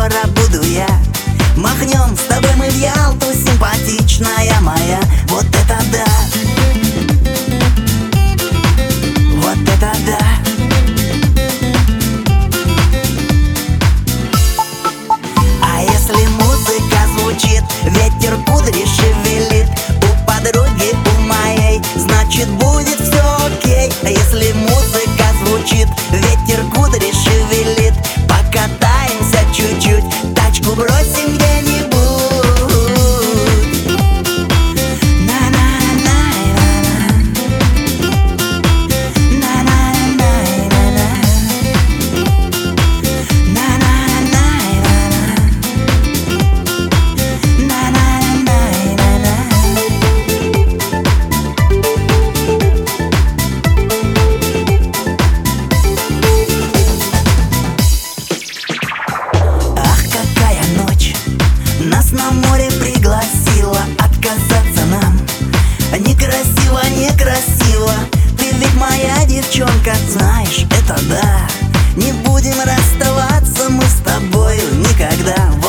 скоро буду я. Махнем с тобой мы в Ялту, симпатичная моя. Вот это да, вот это да. А если музыка звучит, ветер кудри шевелит, у подруги, у моей, значит будет все окей. А если музыка звучит, ветер кудри шевелит, покатаемся чуть-чуть, тачку бросим где-нибудь. Нас на море пригласила, отказаться нам некрасиво, некрасиво. Ты ведь моя девчонка, знаешь, это да. Не будем расставаться мы с тобою никогда.